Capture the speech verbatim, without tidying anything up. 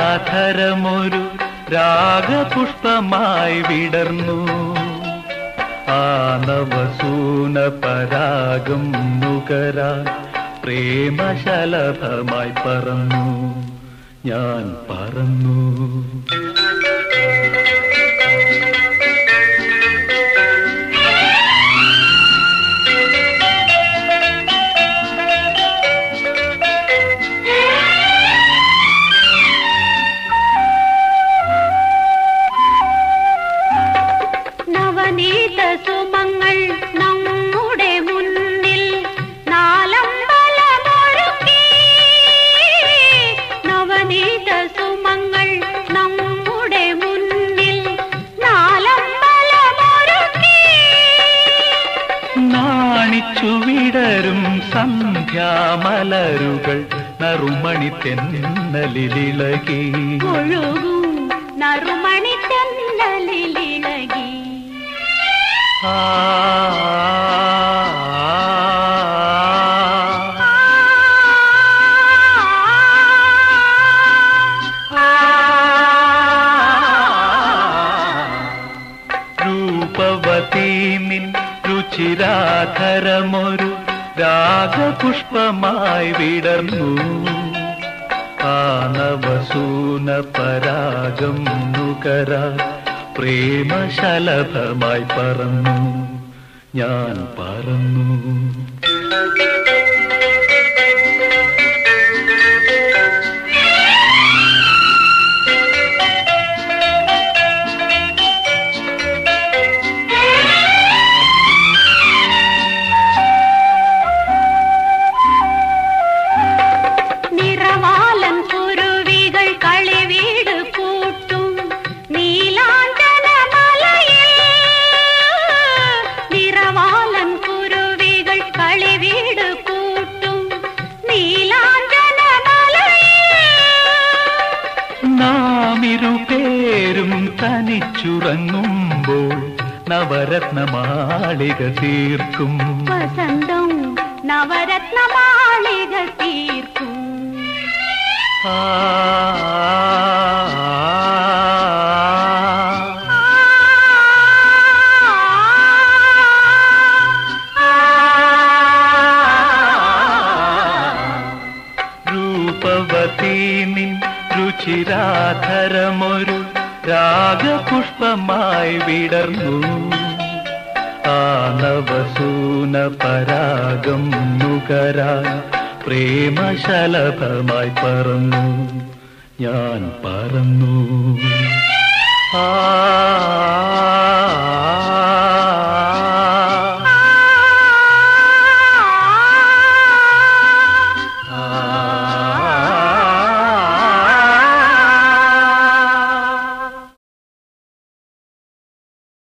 രുചിരാധരമൊരു രാഗപുഷ്പമായി വിടർന്നു. ആ നവസൂന പരാഗം നുകരാൻ പ്രേമശലഭമായി പറന്നു ഞാൻ പറന്നു. നവനീത സുമങ്ങൾ നമ്മുടെ മുന്നിൽ നാലമ്പലമൊരുക്കി. നവനീത സുമങ്ങൾ നമ്മുടെ മുന്നിൽ നാലമ്പലമൊരുക്കി. നാണിച്ചു വിടരും സന്ധ്യാമലരുകൾ നറുമണി തെന്നലിളിളകി. ഒഴുകും നറുമണി തെന്നലിളിളകി. ആ രൂപവതീ നിൻ രുചിരാധരമൊരു രാഗപുഷ്പമായി വിടർന്നു. ആ നവസൂന പരാഗം നുകരാൻ പ്രേമശലഭമായി പറന്നു ഞാൻ പറന്നു. നിറവാലൻ കുരുവികൾ കളിവീട് കൂട്ടും നീലാഞ്ചന മലയിൽ. നിറവാലൻ കുരുവികൾ കളിവീട് കൂട്ടും നീലാഞ്ചന മലയിൽ. നാം ഇരുപേരും തനിച്ചുറങ്ങുമ്പോൾ നവരത്നമാളിക തീർക്കും. വസന്തം നവരത്നമാളിക തീർക്കും. ആ രൂപവതീ നിൻ രുചിരാധരമൊരു രാഗപുഷ്പമായി വിടർന്നു. ആ നവസൂന പരാഗം നുകരാൻ പ്രേമശലഭമായി പറന്നു ഞാൻ പറന്നു. ആ